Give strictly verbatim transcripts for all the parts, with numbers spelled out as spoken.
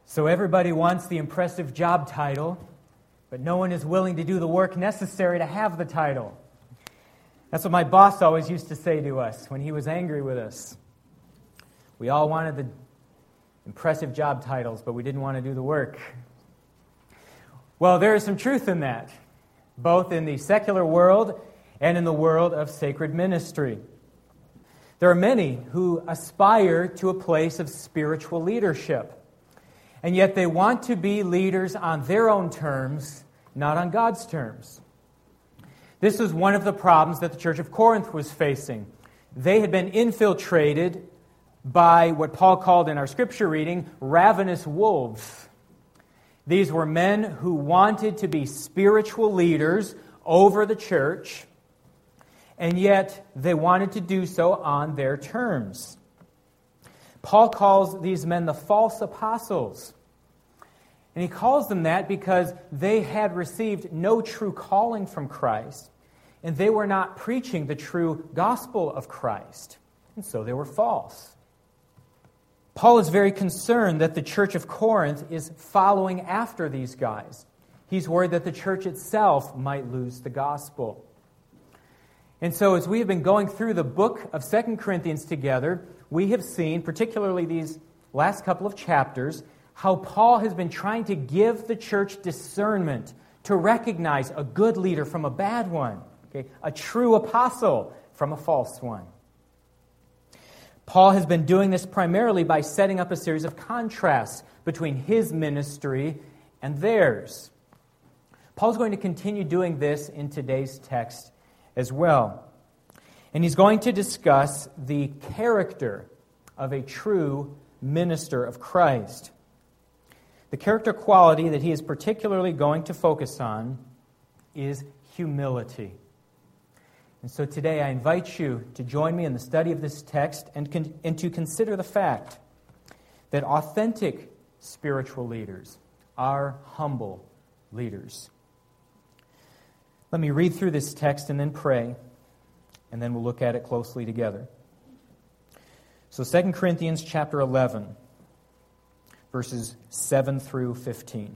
So everybody wants the impressive job title, but no one is willing to do the work necessary to have the title. That's what my boss always used to say to us when he was angry with us. We all wanted the impressive job titles, but we didn't want to do the work. Well, there is some truth in that, both in the secular world and in the world of sacred ministry. There are many who aspire to a place of spiritual leadership, and yet they want to be leaders on their own terms, not on God's terms. This was one of the problems that the Church of Corinth was facing. They had been infiltrated by what Paul called in our scripture reading, ravenous wolves. These were men who wanted to be spiritual leaders over the church, and yet they wanted to do so on their terms. Paul calls these men the false apostles. And he calls them that because they had received no true calling from Christ, and they were not preaching the true gospel of Christ, and so they were false. Paul is very concerned that the church of Corinth is following after these guys. He's worried that the church itself might lose the gospel. And so as we have been going through the book of Second Corinthians together, we have seen, particularly these last couple of chapters, how Paul has been trying to give the church discernment to recognize a good leader from a bad one, okay? A true apostle from a false one. Paul has been doing this primarily by setting up a series of contrasts between his ministry and theirs. Paul's going to continue doing this in today's text as well. And he's going to discuss the character of a true minister of Christ. The character quality that he is particularly going to focus on is humility. And so today I invite you to join me in the study of this text and, con- and to consider the fact that authentic spiritual leaders are humble leaders. Let me read through this text and then pray, and then we'll look at it closely together. So Second Corinthians chapter eleven, verses seven through fifteen.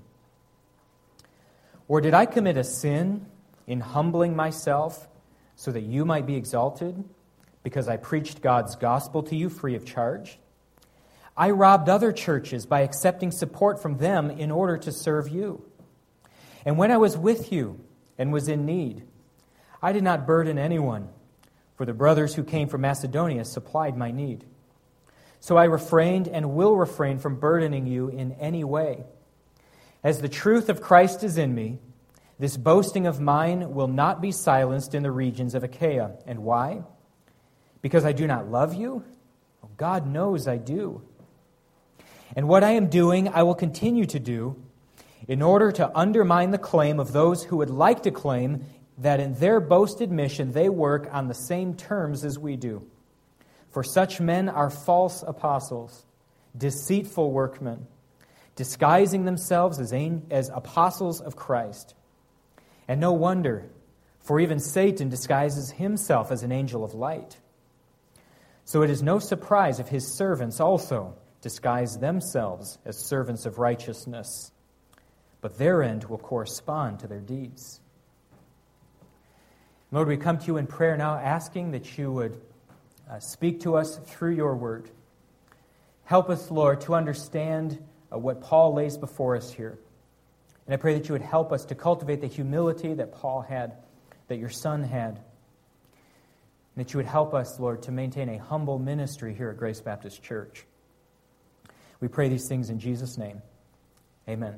Or did I commit a sin in humbling myself so that you might be exalted, because I preached God's gospel to you free of charge? I robbed other churches by accepting support from them in order to serve you. And when I was with you and was in need, I did not burden anyone, for the brothers who came from Macedonia supplied my need. So I refrained and will refrain from burdening you in any way. As the truth of Christ is in me, this boasting of mine will not be silenced in the regions of Achaia. And why? Because I do not love you? Oh, God knows I do. And what I am doing, I will continue to do, in order to undermine the claim of those who would like to claim that in their boasted mission they work on the same terms as we do. For such men are false apostles, deceitful workmen, disguising themselves as, as apostles of Christ. And no wonder, for even Satan disguises himself as an angel of light. So it is no surprise if his servants also disguise themselves as servants of righteousness, but their end will correspond to their deeds. Lord, we come to you in prayer now, asking that you would uh, speak to us through your word. Help us, Lord, to understand uh, what Paul lays before us here. And I pray that you would help us to cultivate the humility that Paul had, that your son had. And that you would help us, Lord, to maintain a humble ministry here at Grace Baptist Church. We pray these things in Jesus' name. Amen.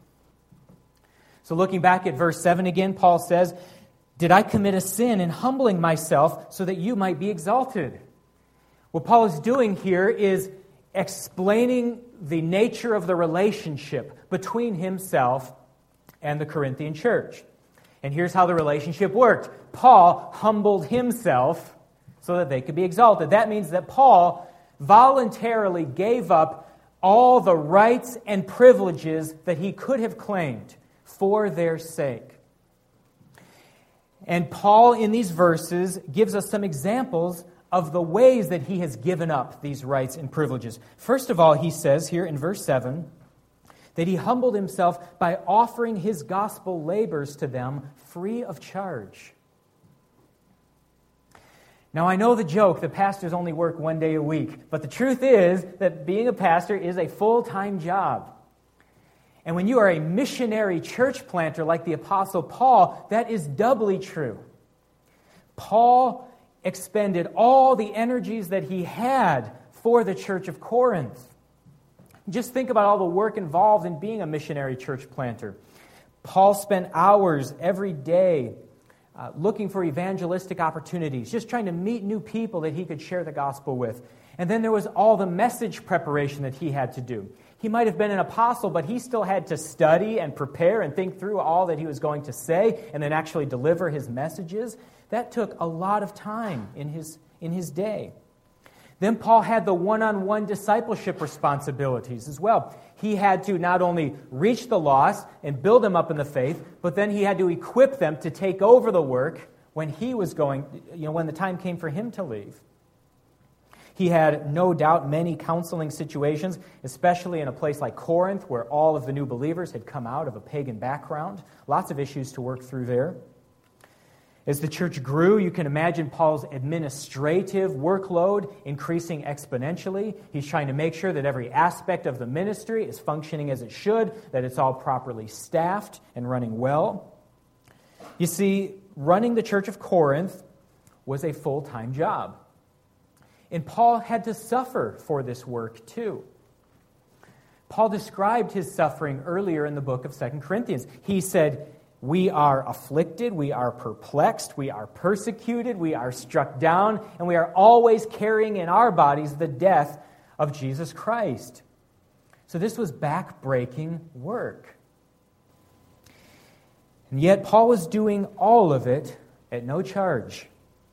So looking back at verse seven again, Paul says, did I commit a sin in humbling myself so that you might be exalted? What Paul is doing here is explaining the nature of the relationship between himself and the Corinthian church. And here's how the relationship worked. Paul humbled himself so that they could be exalted. That means that Paul voluntarily gave up all the rights and privileges that he could have claimed for their sake. And Paul, in these verses, gives us some examples of the ways that he has given up these rights and privileges. First of all, he says here in verse seven, that he humbled himself by offering his gospel labors to them free of charge. Now, I know the joke that pastors only work one day a week, but the truth is that being a pastor is a full-time job. And when you are a missionary church planter like the Apostle Paul, that is doubly true. Paul expended all the energies that he had for the church of Corinth. Just think about all the work involved in being a missionary church planter. Paul spent hours every day uh, looking for evangelistic opportunities, just trying to meet new people that he could share the gospel with. And then there was all the message preparation that he had to do. He might have been an apostle, but he still had to study and prepare and think through all that he was going to say and then actually deliver his messages. That took a lot of time in his, in his day. Then Paul had the one-on-one discipleship responsibilities as well. He had to not only reach the lost and build them up in the faith, but then he had to equip them to take over the work when he was going, you know, when the time came for him to leave. He had no doubt many counseling situations, especially in a place like Corinth, where all of the new believers had come out of a pagan background. Lots of issues to work through there. As the church grew, you can imagine Paul's administrative workload increasing exponentially. He's trying to make sure that every aspect of the ministry is functioning as it should, that it's all properly staffed and running well. You see, running the church of Corinth was a full-time job. And Paul had to suffer for this work too. Paul described his suffering earlier in the book of Second Corinthians. He said, "We are afflicted, we are perplexed, we are persecuted, we are struck down, and we are always carrying in our bodies the death of Jesus Christ." So this was back-breaking work. And yet Paul was doing all of it at no charge,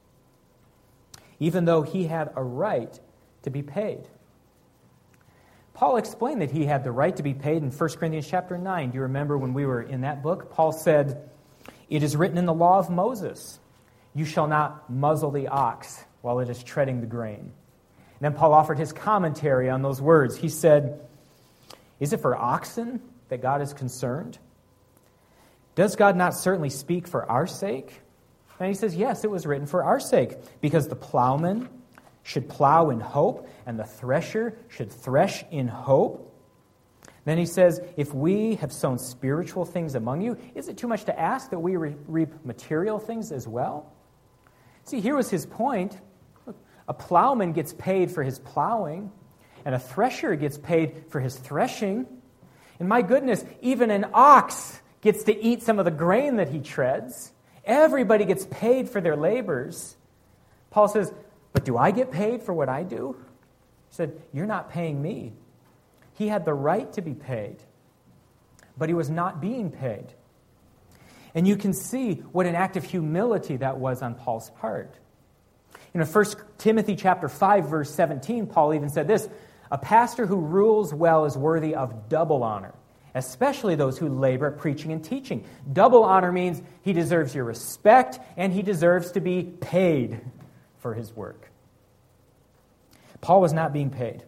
even though he had a right to be paid. Paul explained that he had the right to be paid in First Corinthians chapter nine. Do you remember when we were in that book? Paul said, "It is written in the law of Moses, you shall not muzzle the ox while it is treading the grain." And then Paul offered his commentary on those words. He said, "Is it for oxen that God is concerned? Does God not certainly speak for our sake?" And he says, yes, it was written for our sake, because the plowman should plow in hope, and the thresher should thresh in hope. Then he says, if we have sown spiritual things among you, is it too much to ask that we re- reap material things as well? See, here was his point. Look, a plowman gets paid for his plowing, and a thresher gets paid for his threshing. And my goodness, even an ox gets to eat some of the grain that he treads. Everybody gets paid for their labors. Paul says, but do I get paid for what I do? He said, you're not paying me. He had the right to be paid, but he was not being paid. And you can see what an act of humility that was on Paul's part. In First Timothy chapter five, verse seventeen, Paul even said this, "A pastor who rules well is worthy of double honor, especially those who labor at preaching and teaching." Double honor means he deserves your respect and he deserves to be paid for his work. Paul was not being paid.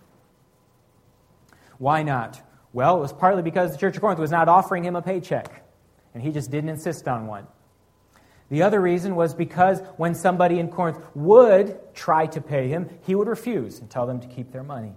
Why not? Well, it was partly because the Church of Corinth was not offering him a paycheck, and he just didn't insist on one. The other reason was because when somebody in Corinth would try to pay him, he would refuse and tell them to keep their money.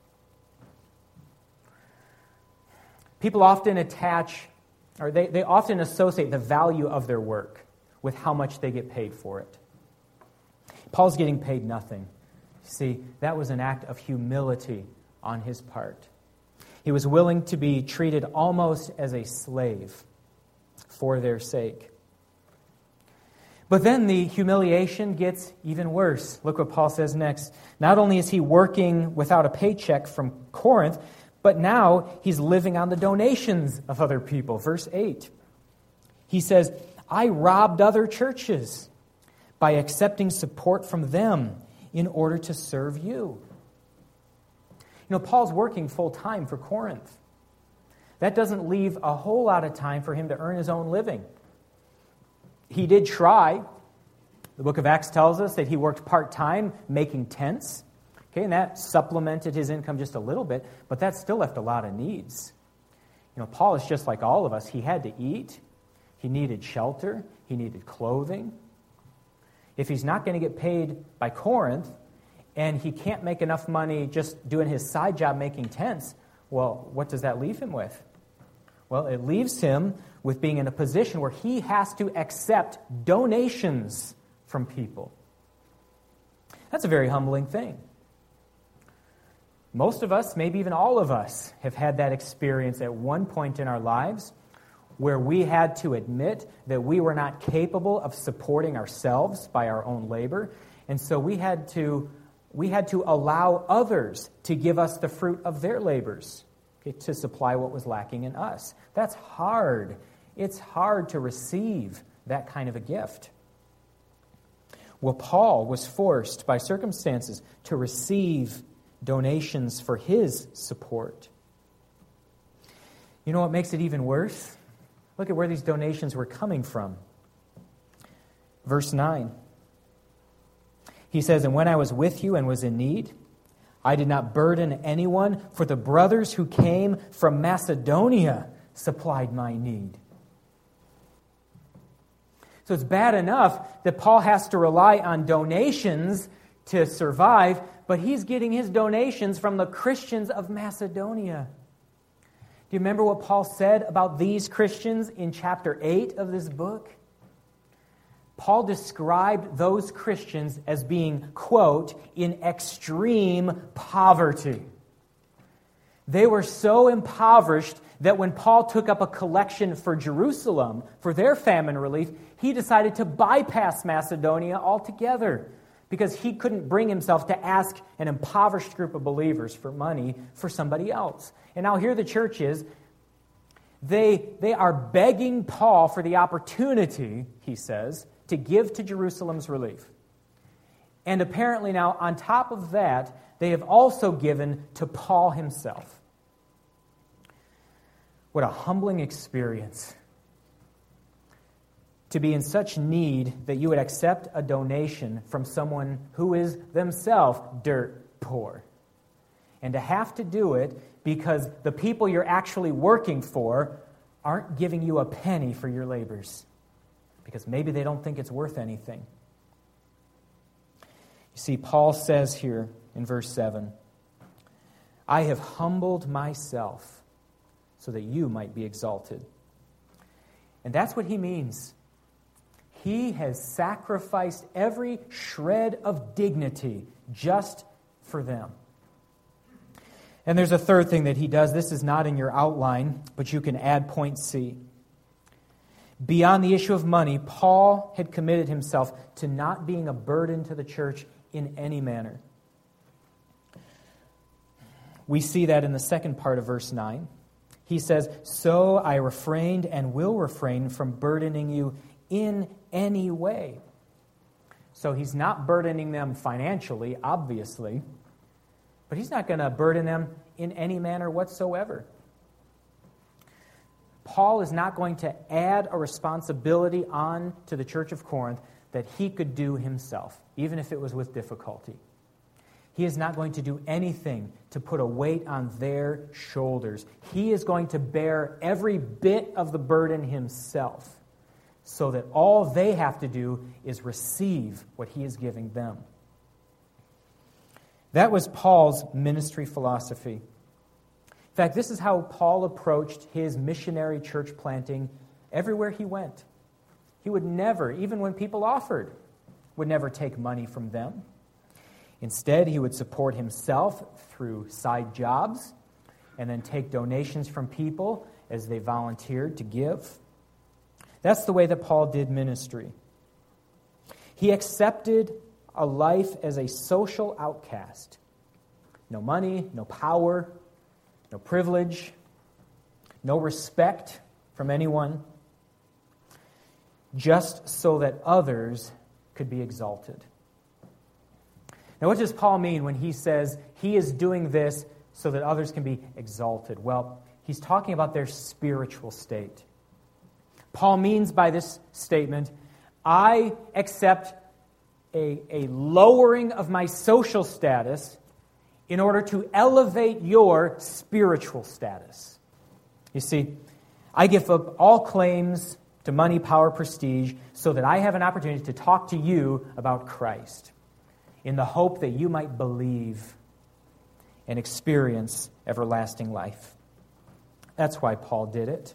People often attach, or they, they often associate the value of their work with how much they get paid for it. Paul's getting paid nothing. See, that was an act of humility on his part. He was willing to be treated almost as a slave for their sake. But then the humiliation gets even worse. Look what Paul says next. Not only is he working without a paycheck from Corinth, but now he's living on the donations of other people. Verse eight. He says, "I robbed other churches by accepting support from them in order to serve you." You know, Paul's working full-time for Corinth. That doesn't leave a whole lot of time for him to earn his own living. He did try. The book of Acts tells us that he worked part-time making tents. Okay, and that supplemented his income just a little bit, but that still left a lot of needs. You know, Paul is just like all of us. He had to eat. He needed shelter. He needed clothing. If he's not going to get paid by Corinth, and he can't make enough money just doing his side job making tents, well, what does that leave him with? Well, it leaves him with being in a position where he has to accept donations from people. That's a very humbling thing. Most of us, maybe even all of us, have had that experience at one point in our lives where we had to admit that we were not capable of supporting ourselves by our own labor, and so we had to we had to allow others to give us the fruit of their labors, okay, to supply what was lacking in us. That's hard. It's hard to receive that kind of a gift. Well, Paul was forced by circumstances to receive donations for his support. You know what makes it even worse? Look at where these donations were coming from. Verse nine. He says, "And when I was with you and was in need, I did not burden anyone, for the brothers who came from Macedonia supplied my need." So it's bad enough that Paul has to rely on donations to survive, but he's getting his donations from the Christians of Macedonia. Do you remember what Paul said about these Christians in chapter eight of this book? Paul described those Christians as being, quote, in extreme poverty. They were so impoverished that when Paul took up a collection for Jerusalem, for their famine relief, he decided to bypass Macedonia altogether because he couldn't bring himself to ask an impoverished group of believers for money for somebody else. And now here the church is. They, they are begging Paul for the opportunity, he says, to give to Jerusalem's relief. And apparently now, on top of that, they have also given to Paul himself. What a humbling experience. To be in such need that you would accept a donation from someone who is themselves dirt poor. And to have to do it because the people you're actually working for aren't giving you a penny for your labors. Because maybe they don't think it's worth anything. You see, Paul says here in verse seven, "I have humbled myself so that you might be exalted." And that's what he means. He has sacrificed every shred of dignity just for them. And there's a third thing that he does. This is not in your outline, but you can add point C. Beyond the issue of money, Paul had committed himself to not being a burden to the church in any manner. We see that in the second part of verse nine. He says, "So I refrained and will refrain from burdening you in any way." So he's not burdening them financially, obviously, but he's not going to burden them in any manner whatsoever. Paul is not going to add a responsibility on to the church of Corinth that he could do himself, even if it was with difficulty. He is not going to do anything to put a weight on their shoulders. He is going to bear every bit of the burden himself, so that all they have to do is receive what he is giving them. That was Paul's ministry philosophy. In fact, this is how Paul approached his missionary church planting everywhere he went. He would never, even when people offered, would never take money from them. Instead, he would support himself through side jobs and then take donations from people as they volunteered to give. That's the way that Paul did ministry. He accepted a life as a social outcast. No money, no power, no privilege, no respect from anyone, just so that others could be exalted. Now, what does Paul mean when he says he is doing this so that others can be exalted? Well, he's talking about their spiritual state. Paul means by this statement, I accept a, a lowering of my social status in order to elevate your spiritual status. You see, I give up all claims to money, power, prestige, so that I have an opportunity to talk to you about Christ in the hope that you might believe and experience everlasting life. That's why Paul did it.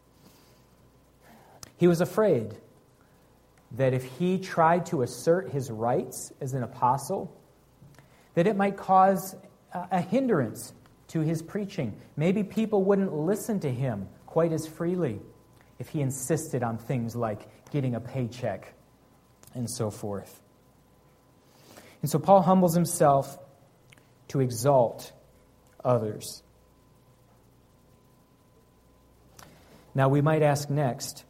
He was afraid that if he tried to assert his rights as an apostle, that it might cause a hindrance to his preaching. Maybe people wouldn't listen to him quite as freely if he insisted on things like getting a paycheck and so forth. And so Paul humbles himself to exalt others. Now we might ask next,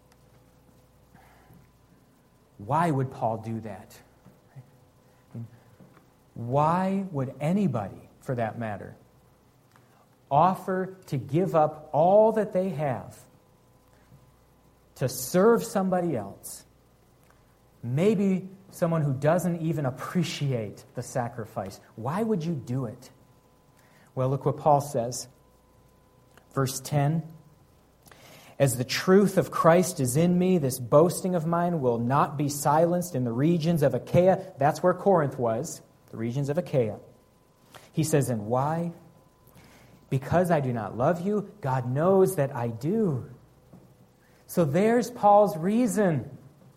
why would Paul do that? Why would anybody, for that matter, offer to give up all that they have to serve somebody else? Maybe someone who doesn't even appreciate the sacrifice. Why would you do it? Well, look what Paul says. Verse ten. As the truth of Christ is in me, this boasting of mine will not be silenced in the regions of Achaia. That's where Corinth was, the regions of Achaia. He says, and why? Because I do not love you, God knows that I do. So there's Paul's reason.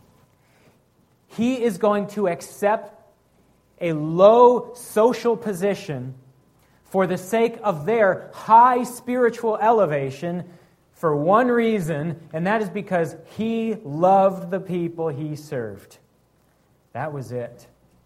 He is going to accept a low social position for the sake of their high spiritual elevation for one reason, and that is because he loved the people he served. That was it.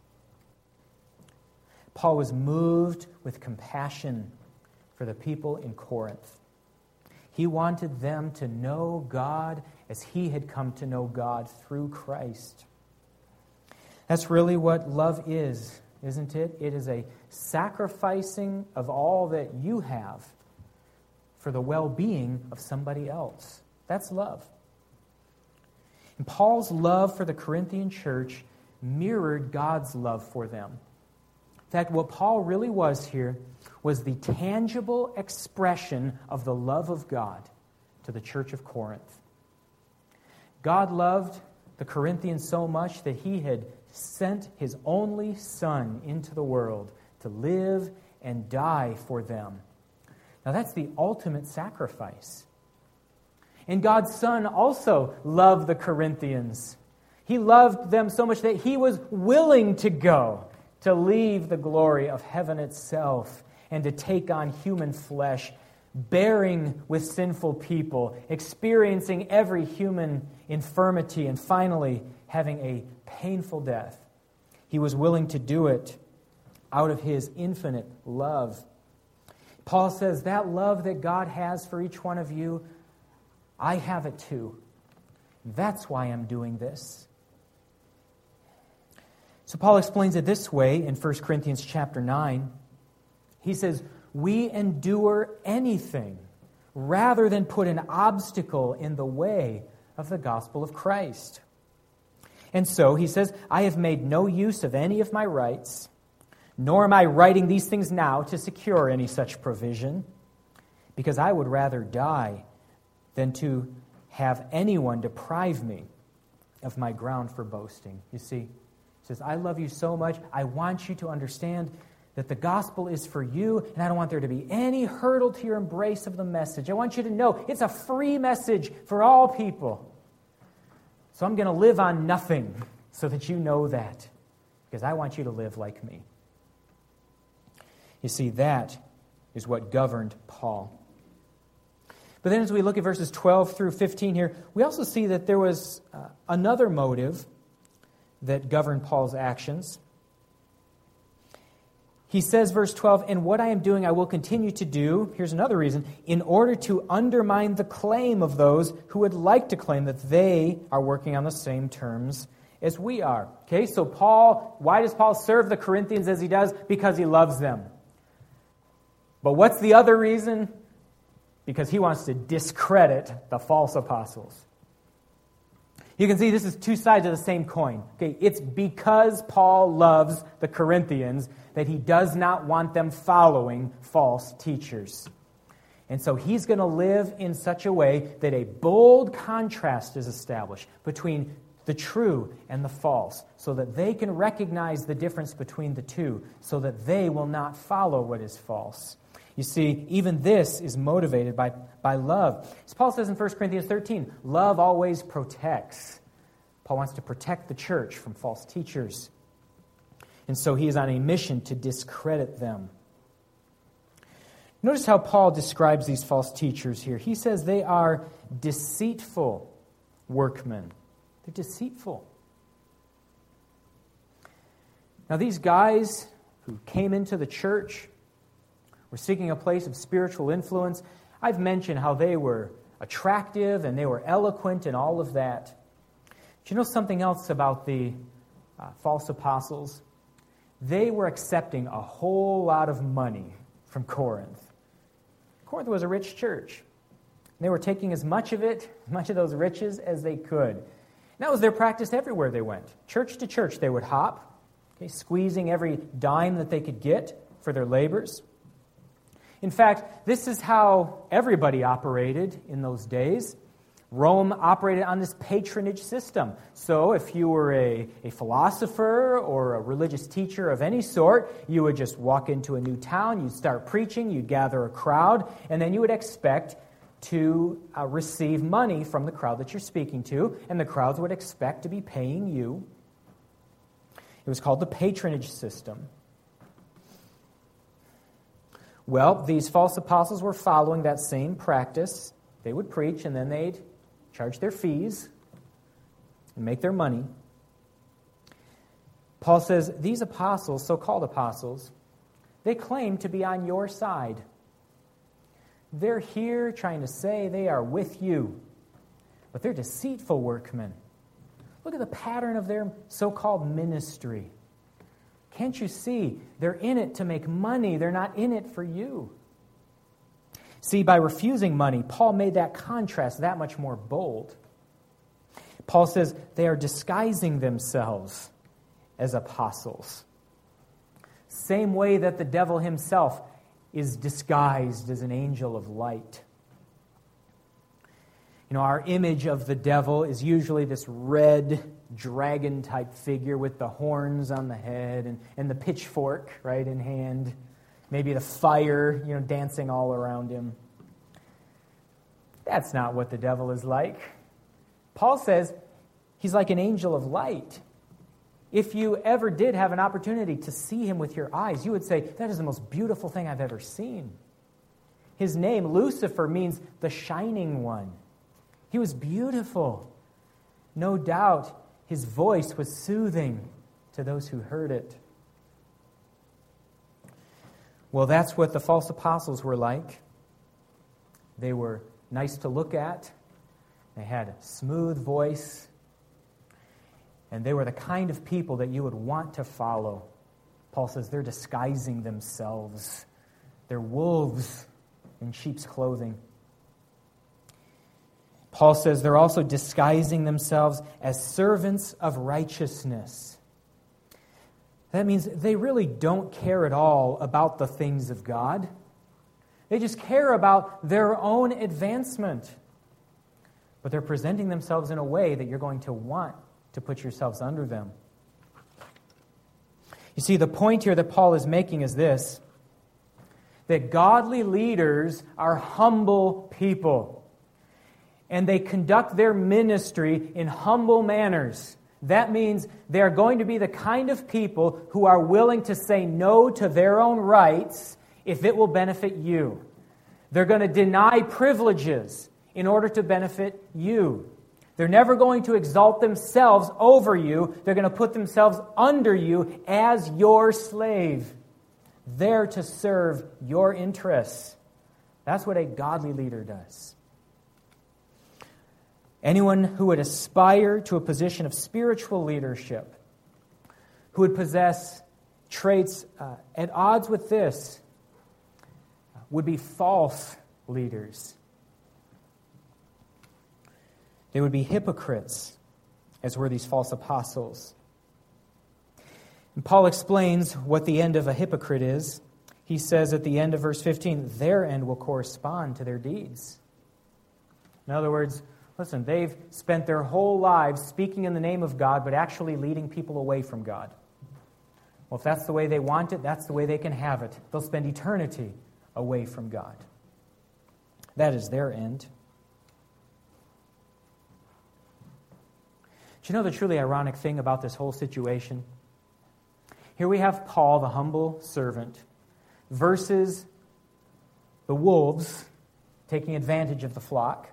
Paul was moved with compassion for the people in Corinth. He wanted them to know God as he had come to know God through Christ. That's really what love is, isn't it? It is a sacrificing of all that you have for the well-being of somebody else. That's love. And Paul's love for the Corinthian church mirrored God's love for them. In fact, what Paul really was here was the tangible expression of the love of God to the church of Corinth. God loved the Corinthians so much that he had sent his only Son into the world to live and die for them. Now that's the ultimate sacrifice. And God's Son also loved the Corinthians. He loved them so much that he was willing to go to leave the glory of heaven itself and to take on human flesh, bearing with sinful people, experiencing every human infirmity, and finally having a painful death. He was willing to do it out of his infinite love. Paul says, that love that God has for each one of you, I have it too. That's why I'm doing this. So Paul explains it this way in First Corinthians chapter nine. He says, we endure anything rather than put an obstacle in the way of the gospel of Christ. And so, he says, I have made no use of any of my rights, nor am I writing these things now to secure any such provision, because I would rather die than to have anyone deprive me of my ground for boasting. You see, he says, I love you so much, I want you to understand that the gospel is for you, and I don't want there to be any hurdle to your embrace of the message. I want you to know it's a free message for all people. So I'm going to live on nothing so that you know that, because I want you to live like me. You see, that is what governed Paul. But then as we look at verses twelve through fifteen here, we also see that there was uh, another motive that governed Paul's actions. He says, verse twelve, and what I am doing I will continue to do, here's another reason, in order to undermine the claim of those who would like to claim that they are working on the same terms as we are. Okay, so Paul, why does Paul serve the Corinthians as he does? Because he loves them. But what's the other reason? Because he wants to discredit the false apostles. You can see this is two sides of the same coin. Okay, it's because Paul loves the Corinthians that he does not want them following false teachers. And so he's going to live in such a way that a bold contrast is established between the true and the false, so that they can recognize the difference between the two, so that they will not follow what is false. You see, even this is motivated by, by love. As Paul says in First Corinthians thirteen, love always protects. Paul wants to protect the church from false teachers. And so he is on a mission to discredit them. Notice how Paul describes these false teachers here. He says they are deceitful workmen. They're deceitful. Now, these guys who came into the church were seeking a place of spiritual influence. I've mentioned how they were attractive and they were eloquent and all of that. Do you know something else about the uh, false apostles? They were accepting a whole lot of money from Corinth. Corinth was a rich church. They were taking as much of it, as much of those riches as they could. That was their practice everywhere they went. Church to church, they would hop, okay, squeezing every dime that they could get for their labors. In fact, this is how everybody operated in those days. Rome operated on this patronage system. So if you were a, a philosopher or a religious teacher of any sort, you would just walk into a new town, you'd start preaching, you'd gather a crowd, and then you would expect to uh, receive money from the crowd that you're speaking to, and the crowds would expect to be paying you. It was called the patronage system. Well, these false apostles were following that same practice. They would preach, and then they'd charge their fees and make their money. Paul says, these apostles, so-called apostles, they claim to be on your side. They're here trying to say they are with you, but they're deceitful workmen. Look at the pattern of their so-called ministry. Can't you see? They're in it to make money. They're not in it for you. See, by refusing money, Paul made that contrast that much more bold. Paul says they are disguising themselves as apostles. Same way that the devil himself is disguised as an angel of light. You know, our image of the devil is usually this red dragon-type figure with the horns on the head and, and the pitchfork, right, in hand. Maybe the fire, you know, dancing all around him. That's not what the devil is like. Paul says he's like an angel of light. If you ever did have an opportunity to see him with your eyes, you would say, that is the most beautiful thing I've ever seen. His name, Lucifer, means the shining one. He was beautiful. No doubt his voice was soothing to those who heard it. Well, that's what the false apostles were like. They were nice to look at. They had a smooth voice. And they were the kind of people that you would want to follow. Paul says they're disguising themselves. They're wolves in sheep's clothing. Paul says they're also disguising themselves as servants of righteousness. That means they really don't care at all about the things of God. They just care about their own advancement. But they're presenting themselves in a way that you're going to want to put yourselves under them. You see, the point here that Paul is making is this, that godly leaders are humble people, and they conduct their ministry in humble manners. That means they're going to be the kind of people who are willing to say no to their own rights if it will benefit you. They're going to deny privileges in order to benefit you. They're never going to exalt themselves over you. They're going to put themselves under you as your slave, there to serve your interests. That's what a godly leader does. Anyone who would aspire to a position of spiritual leadership, who would possess traits uh, at odds with this, would be false leaders. They would be hypocrites, as were these false apostles. And Paul explains what the end of a hypocrite is. he says at the end of verse fifteen, their end will correspond to their deeds. In other words, listen, they've spent their whole lives speaking in the name of God, but actually leading people away from God. Well, if that's the way they want it, that's the way they can have it. They'll spend eternity away from God. That is their end. Do you know the truly ironic thing about this whole situation? Here we have Paul, the humble servant, versus the wolves taking advantage of the flock.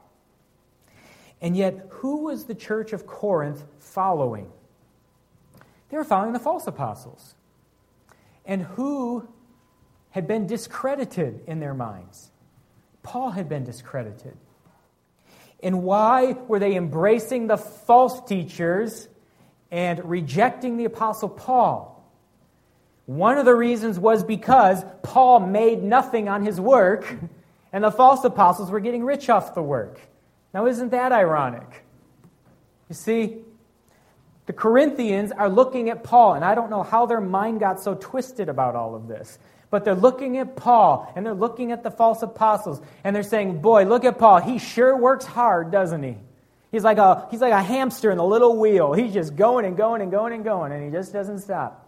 And yet, who was the church of Corinth following? They were following the false apostles. And who had been discredited in their minds? Paul had been discredited. And why were they embracing the false teachers and rejecting the apostle Paul? One of the reasons was because Paul made nothing on his work, and the false apostles were getting rich off the work. Now, isn't that ironic? You see, the Corinthians are looking at Paul, and I don't know how their mind got so twisted about all of this, but they're looking at Paul, and they're looking at the false apostles, and they're saying, boy, look at Paul. He sure works hard, doesn't he? He's like a, he's like a hamster in the little wheel. He's just going and going and going and going, and he just doesn't stop.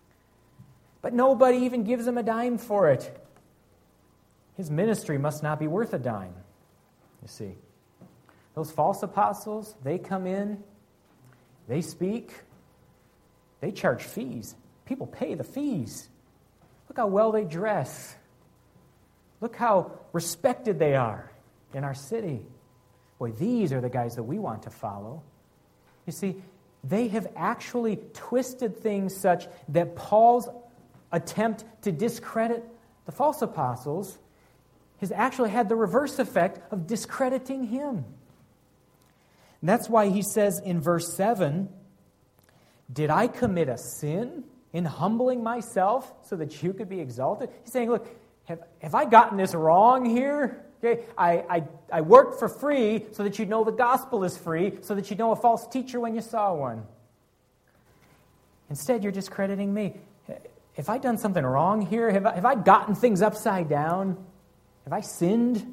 But nobody even gives him a dime for it. His ministry must not be worth a dime, you see. Those false apostles, they come in, they speak, they charge fees. People pay the fees. Look how well they dress. Look how respected they are in our city. Boy, these are the guys that we want to follow. You see, they have actually twisted things such that Paul's attempt to discredit the false apostles has actually had the reverse effect of discrediting him. And that's why he says in verse seven, did I commit a sin in humbling myself so that you could be exalted? He's saying, look, have, have I gotten this wrong here? Okay, I, I, I worked for free so that you'd know the gospel is free, so that you'd know a false teacher when you saw one. Instead, you're discrediting me. Have I done something wrong here? Have I, have I gotten things upside down? Have I sinned?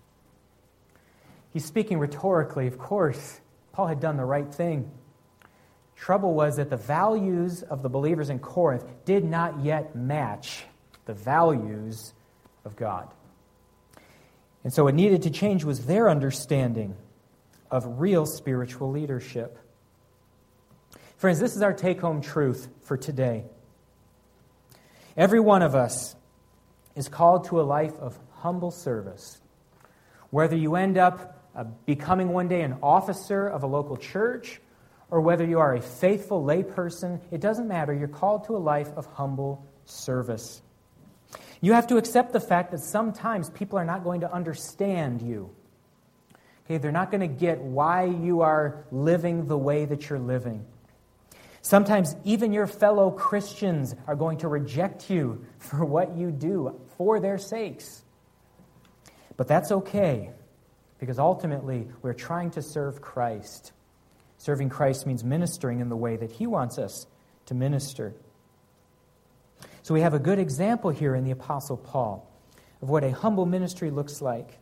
He's speaking rhetorically, of course. Paul had done the right thing. Trouble was that the values of the believers in Corinth did not yet match the values of God. And so what needed to change was their understanding of real spiritual leadership. Friends, this is our take-home truth for today. Every one of us is called to a life of humble service. Whether you end up uh, becoming one day an officer of a local church, or whether you are a faithful layperson, it doesn't matter. You're called to a life of humble service. You have to accept the fact that sometimes people are not going to understand you. Okay, they're not going to get why you are living the way that you're living. Sometimes even your fellow Christians are going to reject you for what you do for their sakes. But that's okay, because ultimately we're trying to serve Christ. Serving Christ means ministering in the way that He wants us to minister. So we have a good example here in the Apostle Paul of what a humble ministry looks like.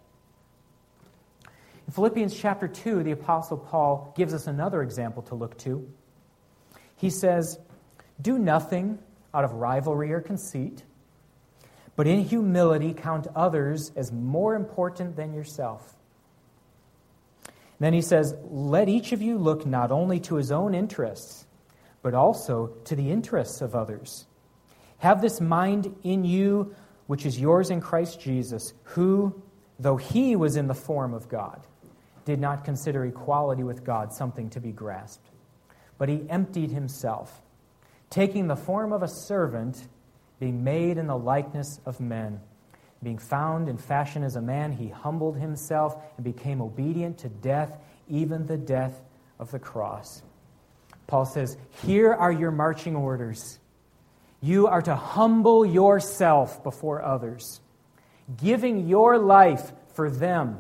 In Philippians chapter two, the Apostle Paul gives us another example to look to. He says, do nothing out of rivalry or conceit, but in humility count others as more important than yourself. And then he says, let each of you look not only to his own interests, but also to the interests of others. Have this mind in you, which is yours in Christ Jesus, who, though he was in the form of God, did not consider equality with God something to be grasped, but he emptied himself, taking the form of a servant, being made in the likeness of men. Being found in fashion as a man, he humbled himself and became obedient to death, even the death of the cross. Paul says, here are your marching orders. You are to humble yourself before others, giving your life for them.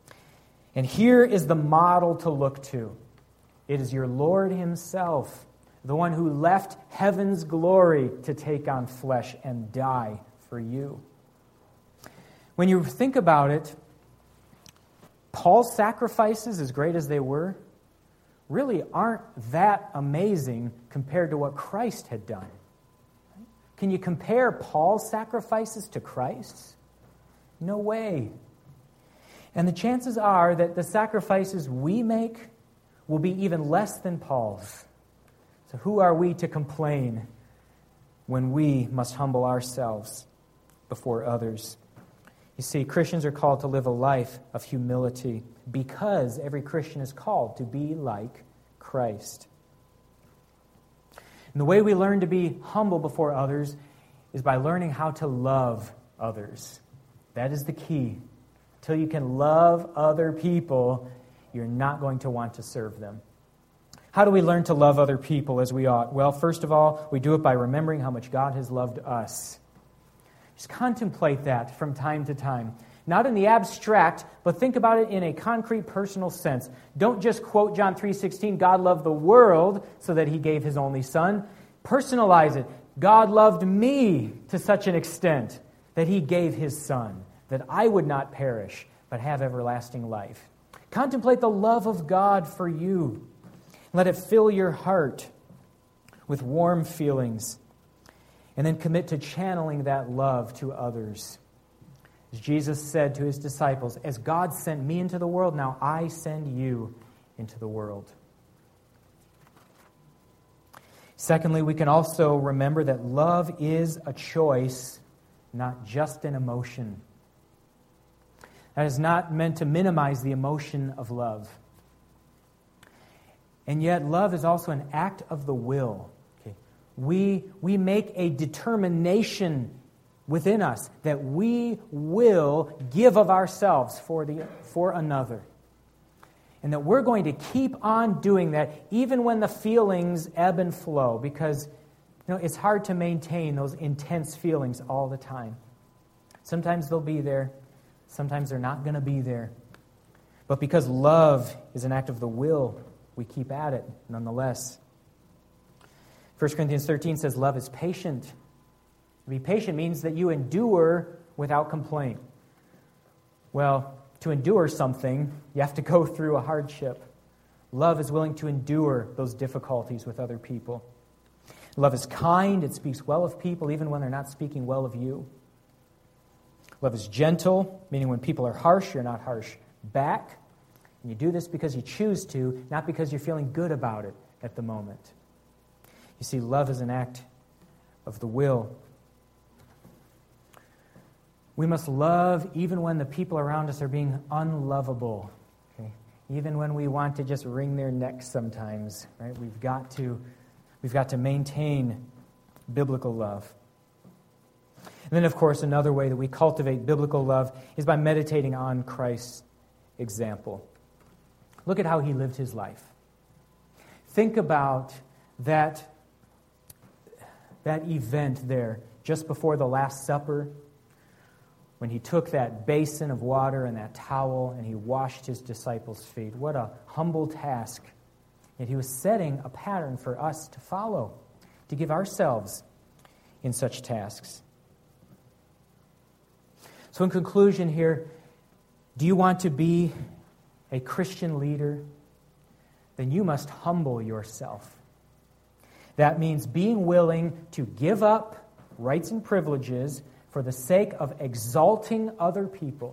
And here is the model to look to. It is your Lord himself the one who left heaven's glory to take on flesh and die for you. When you think about it, Paul's sacrifices, as great as they were, really aren't that amazing compared to what Christ had done. Can you compare Paul's sacrifices to Christ's? No way. And the chances are that the sacrifices we make will be even less than Paul's. So who are we to complain when we must humble ourselves before others? You see, Christians are called to live a life of humility because every Christian is called to be like Christ. And the way we learn to be humble before others is by learning how to love others. That is the key. Until you can love other people, you're not going to want to serve them. How do we learn to love other people as we ought? Well, first of all, we do it by remembering how much God has loved us. Just contemplate that from time to time. Not in the abstract, but think about it in a concrete, personal sense. Don't just quote John three sixteen, God loved the world so that he gave his only son. Personalize it. God loved me to such an extent that he gave his son, that I would not perish, but have everlasting life. Contemplate the love of God for you. Let it fill your heart with warm feelings. And then commit to channeling that love to others. As Jesus said to his disciples, as God sent me into the world, now I send you into the world. Secondly, we can also remember that love is a choice, not just an emotion. That is not meant to minimize the emotion of love. And yet, love is also an act of the will. Okay? We, we make a determination within us that we will give of ourselves for, the, for another. And that we're going to keep on doing that even when the feelings ebb and flow, because you know, it's hard to maintain those intense feelings all the time. Sometimes they'll be there. Sometimes they're not going to be there. But because love is an act of the will, we keep at it nonetheless. First Corinthians thirteen says love is patient. To be patient means that you endure without complaint. Well, to endure something, you have to go through a hardship. Love is willing to endure those difficulties with other people. Love is kind. It speaks well of people even when they're not speaking well of you. Love is gentle, meaning when people are harsh, you're not harsh back. And you do this because you choose to, not because you're feeling good about it at the moment. You see, love is an act of the will. We must love even when the people around us are being unlovable. Okay? Even when we want to just wring their necks sometimes, right? We've got to, we've got to maintain biblical love. And then, of course, another way that we cultivate biblical love is by meditating on Christ's example. Look at how he lived his life. Think about that, that event there just before the Last Supper, when he took that basin of water and that towel and he washed his disciples' feet. What a humble task. Yet he was setting a pattern for us to follow, to give ourselves in such tasks. So in conclusion here, do you want to be a Christian leader? Then you must humble yourself. That means being willing to give up rights and privileges for the sake of exalting other people.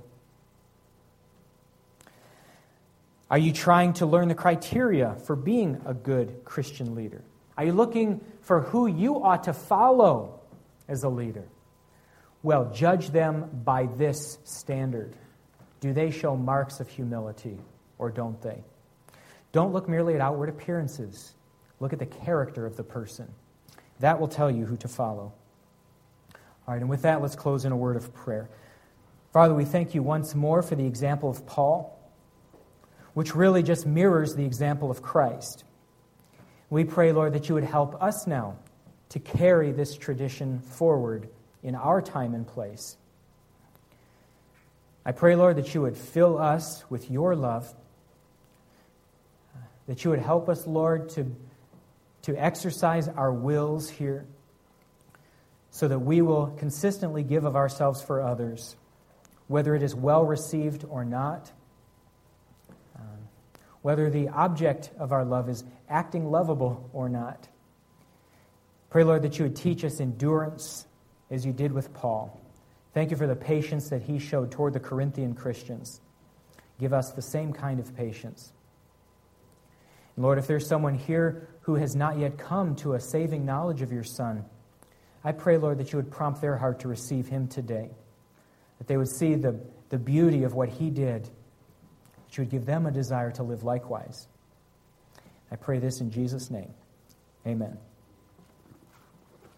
Are you trying to learn the criteria for being a good Christian leader? Are you looking for who you ought to follow as a leader? Well, judge them by this standard. Do they show marks of humility or don't they? Don't look merely at outward appearances. Look at the character of the person. That will tell you who to follow. All right, and with that, let's close in a word of prayer. Father, we thank you once more for the example of Paul, which really just mirrors the example of Christ. We pray, Lord, that you would help us now to carry this tradition forward in our time and place. I pray, Lord, that you would fill us with your love, that you would help us, Lord, to, to exercise our wills here so that we will consistently give of ourselves for others, whether it is well received or not, um, whether the object of our love is acting lovable or not. Pray, Lord, that you would teach us endurance as you did with Paul. Thank you for the patience that he showed toward the Corinthian Christians. Give us the same kind of patience. And Lord, if there's someone here who has not yet come to a saving knowledge of your Son, I pray, Lord, that you would prompt their heart to receive him today, that they would see the, the beauty of what he did, that you would give them a desire to live likewise. I pray this in Jesus' name. Amen.